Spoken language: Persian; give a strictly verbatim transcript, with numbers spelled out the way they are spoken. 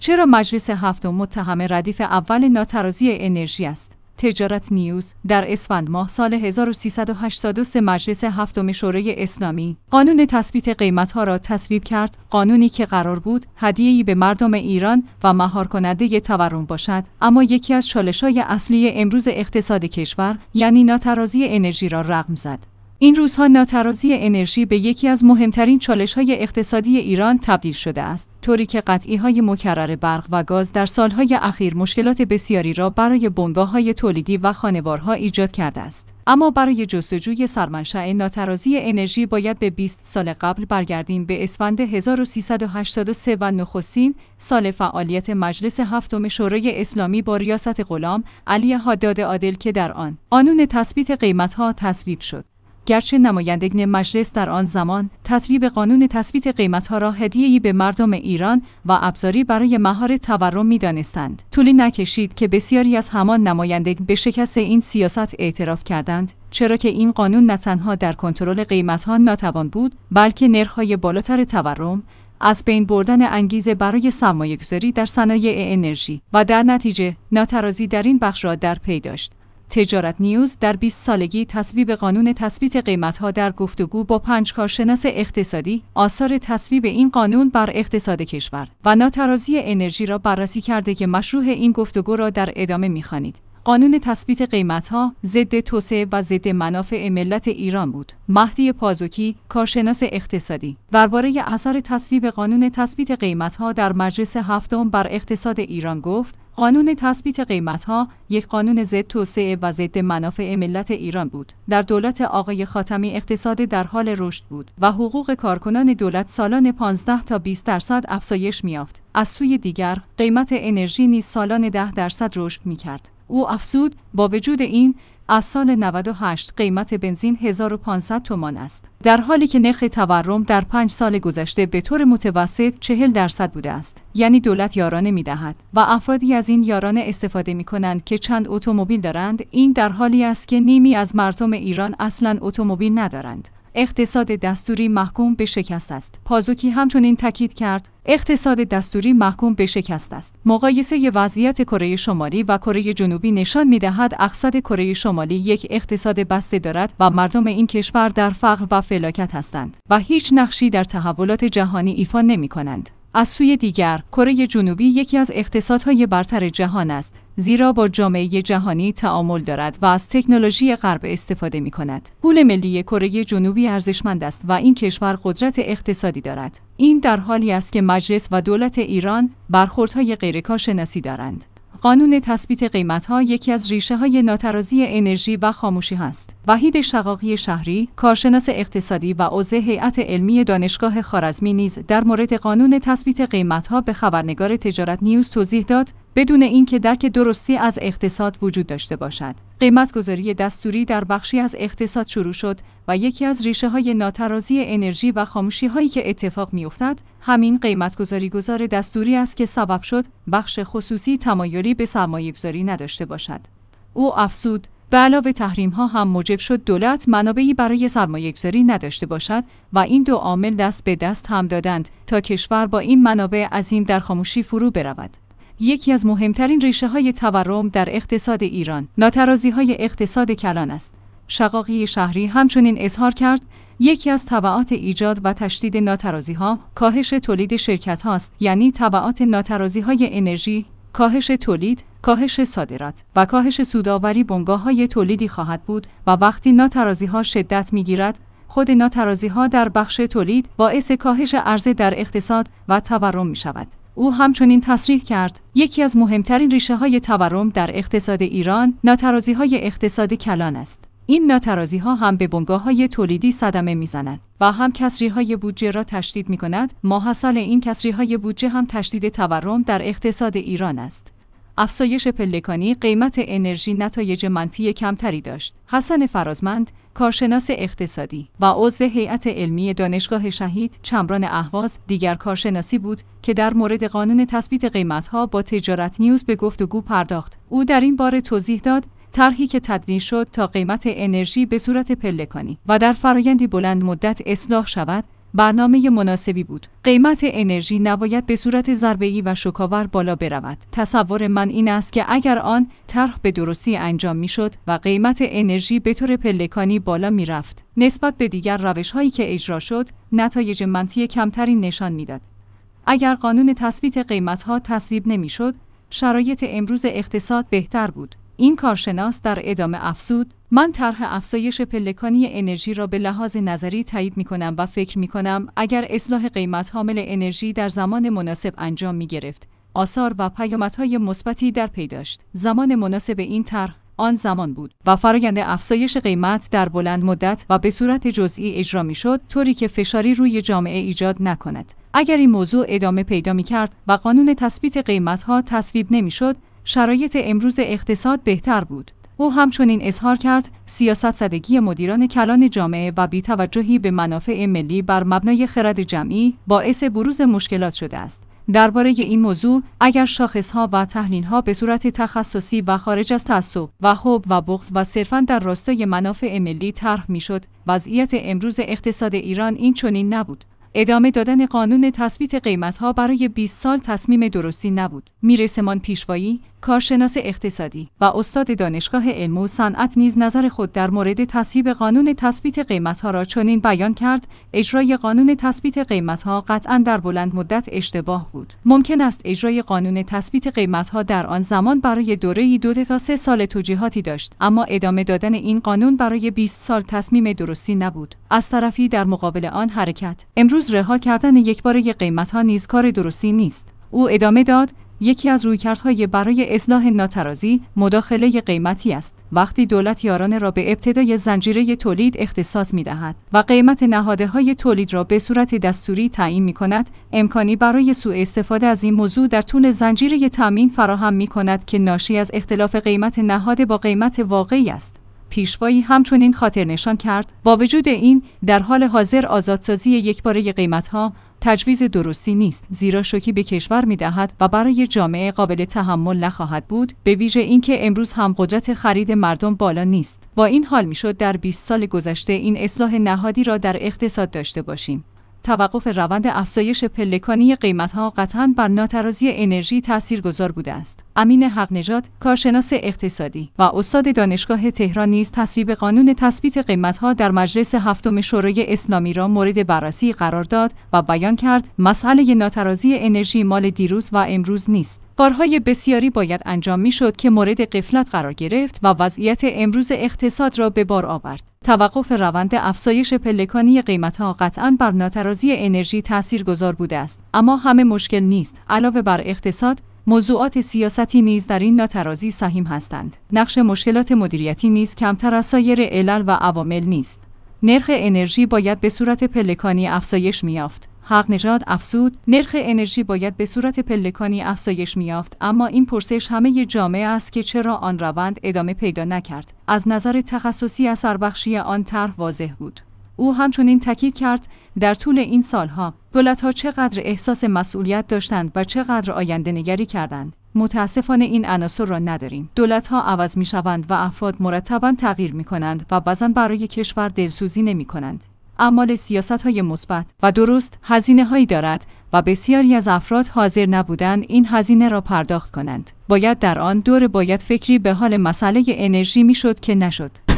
چرا مجلس هفتم متهم ردیف اول ناترازی انرژی است؟ تجارت نیوز در اسفند ماه سال هزار و سیصد و هشتاد و سه مجلس هفتم شورای اسلامی قانون تثبیت قیمت‌ها را تصویب کرد، قانونی که قرار بود هدیه‌ای به مردم ایران و مهار کننده تورم باشد، اما یکی از چالش‌های اصلی امروز اقتصاد کشور یعنی ناترازی انرژی را رقم زد. این روزها ناترازی انرژی به یکی از مهمترین چالش‌های اقتصادی ایران تبدیل شده است، طوری که قطعی‌های مکرر برق و گاز در سال‌های اخیر مشکلات بسیاری را برای بنگاه‌های تولیدی و خانوارها ایجاد کرده است. اما برای جستجوی سرمنشأ ناترازی انرژی باید به بیست سال قبل برگردیم، به اسفند هزار و سیصد و هشتاد و سه و نخستین سال فعالیت مجلس هفتم شورای اسلامی با ریاست غلام علی حداد عادل که در آن قانون تثبیت قیمت‌ها تصویب شد. گرچه نمایندگان مجلس در آن زمان تصویب قانون تثبیت قیمت‌ها را هدیه‌ای به مردم ایران و ابزاری برای مهار تورم می‌دانستند، طولی نکشید که بسیاری از همان نمایندگان به شکست این سیاست اعتراف کردند، چرا که این قانون نه تنها در کنترل قیمت‌ها ناتوان بود، بلکه نرخ‌های بالاتر تورم، از بین بردن انگیزه برای سرمایه‌گذاری در صنایع انرژی و در نتیجه ناترازی در این بخش را در پی داشت. تجارت نیوز در بیست سالگی تصویب قانون تثبیت قیمت‌ها در گفتگو با پنج کارشناس اقتصادی، آثار تصویب این قانون بر اقتصاد کشور و ناترازی انرژی را بررسی کرده که مشروح این گفتگو را در ادامه می‌خوانید. قانون تثبیت قیمت‌ها ضد توسعه و ضد منافع ملت ایران بود. مهدی پازوکی، کارشناس اقتصادی، درباره اثر تصویب قانون تثبیت قیمت‌ها در مجلس هفتم بر اقتصاد ایران گفت: قانون تثبیت قیمت‌ها یک قانون ضد توسعه و ضد منافع ملت ایران بود. در دولت آقای خاتمی اقتصاد در حال رشد بود و حقوق کارکنان دولت سالانه پانزده تا بیست درصد افزایش می‌یافت. از سوی دیگر، قیمت انرژی نیز سالانه ده درصد رشد می‌کرد. او افزود: با وجود این، از سال نود و هشت قیمت بنزین هزار و پانصد تومان است، در حالی که نرخ تورم در پنج سال گذشته به طور متوسط چهل درصد بوده است. یعنی دولت یارانه می‌دهد و افرادی از این یارانه استفاده می‌کنند که چند اتومبیل دارند. این در حالی است که نیمی از مردم ایران اصلاً اتومبیل ندارند. اقتصاد دستوری محکوم به شکست است. پازوکی همچنین تاکید کرد: اقتصاد دستوری محکوم به شکست است. مقایسه وضعیت کره شمالی و کره جنوبی نشان می‌دهد اقتصاد کره شمالی یک اقتصاد بسته دارد و مردم این کشور در فقر و فلاکت هستند و هیچ نقشی در تحولات جهانی ایفا نمی‌کنند. از سوی دیگر، کره جنوبی یکی از اقتصادهای برتر جهان است، زیرا با جامعه جهانی تعامل دارد و از تکنولوژی غرب استفاده می‌کند. پول ملی کره جنوبی ارزشمند است و این کشور قدرت اقتصادی دارد. این در حالی است که مجلس و دولت ایران برخوردهای غیرکارشناسی دارند. قانون تثبیت قیمت‌ها یکی از ریشه‌های ناترازی انرژی و خاموشی است. وحید شقاقی شهری، کارشناس اقتصادی و عضو هیئت علمی دانشگاه خوارزمی نیز در مورد قانون تثبیت قیمت‌ها به خبرنگار تجارت نیوز توضیح داد: بدون اینکه درک درستی از اقتصاد وجود داشته باشد، قیمت‌گذاری دستوری در بخشی از اقتصاد شروع شد و یکی از ریشه‌های ناترازی انرژی و خاموشی‌هایی که اتفاق می‌افتد همین قیمت‌گذاری گذار دستوری است که سبب شد بخش خصوصی تمایلی به سرمایه‌گذاری نداشته باشد. او افزود: به علاوه تحریم‌ها هم موجب شد دولت منابعی برای سرمایه‌گذاری نداشته باشد و این دو عامل دست به دست هم دادند تا کشور با این منابع عظیم در خاموشی فرو برود. یکی از مهمترین ریشه‌های تورم در اقتصاد ایران ناترازی‌های اقتصاد کلان است. شقاقی شهری همچنین اظهار کرد: یکی از تبعات ایجاد و تشدید ناترازی‌ها کاهش تولید شرکت هاست، یعنی تبعات ناترازی‌های انرژی کاهش تولید، کاهش صادرات و کاهش سودآوری بنگاه‌های تولیدی خواهد بود و وقتی ناترازی‌ها شدت می‌گیرد، خود ناترازی‌ها در بخش تولید باعث کاهش عرضه در اقتصاد و تورم می‌شود. او همچنین تصریح کرد: یکی از مهمترین ریشه‌های تورم در اقتصاد ایران ناترازی‌های اقتصاد کلان است. این ناترازی‌ها هم به بنگاه‌های تولیدی صدمه می‌زنند و هم کسری‌های بودجه را تشدید می‌کند. ماحصل این کسری‌های بودجه هم تشدید تورم در اقتصاد ایران است. افزایش پلکانی قیمت انرژی نتایج منفی کمتری داشت. حسن فرازمند، کارشناس اقتصادی و عضو هیئت علمی دانشگاه شهید چمران اهواز، دیگر کارشناسی بود که در مورد قانون تثبیت قیمت‌ها با تجارت نیوز به گفتگو پرداخت. او در این باره توضیح داد: طرحی که تدوین شد تا قیمت انرژی به صورت پلکانی و در فرایندی بلند مدت اصلاح شود، برنامه مناسبی بود. قیمت انرژی نباید به صورت ضربه‌ای و شوک‌آور بالا برود. تصور من این است که اگر آن طرح به درستی انجام می‌شد و قیمت انرژی به طور پلکانی بالا می‌رفت، نسبت به دیگر روش‌هایی که اجرا شد، نتایج منفی کمتری نشان می‌داد. اگر قانون تثبیت قیمت‌ها تصویب نمی‌شد، شرایط امروز اقتصاد بهتر بود. این کارشناس در ادامه افزود: من طرح افزایش پلکانی انرژی را به لحاظ نظری تایید می‌کنم و فکر می‌کنم اگر اصلاح قیمت حامل انرژی در زمان مناسب انجام می‌گرفت، آثار و پیامدهای مثبتی در پی داشت. زمان مناسب این طرح آن زمان بود و فرآیند افزایش قیمت در بلند مدت و به صورت جزئی اجرا می‌شد، طوری که فشاری روی جامعه ایجاد نکند. اگر این موضوع ادامه پیدا می‌کرد و قانون تثبیت قیمت‌ها تصویب نمی‌شد، شرایط امروز اقتصاد بهتر بود. او همچنین اظهار کرد سیاست زدگی مدیران کلان جامعه و بی‌توجهی به منافع ملی بر مبنای خرد جمعی باعث بروز مشکلات شده است. درباره این موضوع، اگر شاخصها و تحلیل‌ها به صورت تخصصی و خارج از تعصب و حب و بغض و صرفاً در راستای منافع ملی طرح می‌شد، وضعیت امروز اقتصاد ایران این چنین نبود. ادامه دادن قانون تثبیت قیمت‌ها برای بیست سال تصمیم درستی نبود. میرسمان پیشوایی، کارشناس اقتصادی و استاد دانشگاه علم و صنعت نیز نظر خود در مورد تصویب قانون تثبیت قیمت‌ها را چنین بیان کرد: اجرای قانون تثبیت قیمت‌ها قطعاً در بلند مدت اشتباه بود. ممکن است اجرای قانون تثبیت قیمت‌ها در آن زمان برای دوره‌ای دو تا سه سال توجیهاتی داشت، اما ادامه دادن این قانون برای بیست سال تصمیم درستی نبود. از طرفی در مقابل آن حرکت، امروز رها کردن یکباره قیمت‌ها نیز کار درستی نیست. او ادامه داد: یکی از رویکردهای برای اصلاح ناترازی مداخله قیمتی است. وقتی دولت یارانه را به ابتدای زنجیره تولید اختصاص می‌دهد و قیمت نهادهای تولید را به صورت دستوری تعیین می‌کند، امکانی برای سوء استفاده از این موضوع در طول زنجیره تامین فراهم می‌کند که ناشی از اختلاف قیمت نهاد با قیمت واقعی است. پیشوایی همچنین خاطر نشان کرد با وجود این، در حال حاضر آزادسازی یکباره قیمت‌ها تجویز درستی نیست، زیرا شوکی به کشور می‌دهد و برای جامعه قابل تحمل نخواهد بود، به ویژه اینکه امروز هم قدرت خرید مردم بالا نیست. با این حال میشد در بیست سال گذشته این اصلاح نهادی را در اقتصاد داشته باشیم. توقف روند افزایش پلکانی قیمت‌ها قطعاً بر ناترازی انرژی تاثیرگذار بوده است. امین حق‌نژاد، کارشناس اقتصادی و استاد دانشگاه تهران نیز تصویب قانون تثبیت قیمت‌ها در مجلس هفتم شورای اسلامی را مورد بررسی قرار داد و بیان کرد مسئله ناترازی انرژی مال دیروز و امروز نیست. کارهای بسیاری باید انجام می‌شد که مورد غفلت قرار گرفت و وضعیت امروز اقتصاد را به بار آورد. توقف روند افزایش پلکانی قیمت‌ها قطعاً بر ناترازی انرژی تاثیرگذار بوده است، اما همه مشکل نیست. علاوه بر اقتصاد، موضوعات سیاستی نیز در این ناترازی سهیم هستند. نقش مشکلات مدیریتی نیز کمتر از سایر علل و عوامل نیست. نرخ انرژی باید به صورت پلکانی افزایش می‌یافت. حق‌نژاد افزود: نرخ انرژی باید به صورت پلکانی افزایش می‌یافت، اما این پرسش همه جامعه است که چرا آن روند ادامه پیدا نکرد. از نظر تخصصی اثربخشی آن طرح واضح بود. او همچنین تاکید کرد در طول این سالها دولت‌ها چقدر احساس مسئولیت داشتند و چقدر آینده‌نگری کردند. متاسفانه این عناصر را نداریم. دولت‌ها عوض می‌شوند و افراد مرتباً تغییر می‌کنند و بعضاً برای کشور دلسوزی نمی‌کنند. اعمال سیاست‌های مثبت و درست هزینه‌هایی دارد و بسیاری از افراد حاضر نبودند این هزینه را پرداخت کنند. باید در آن دور باید فکری به حال مسئله انرژی میشد که نشد.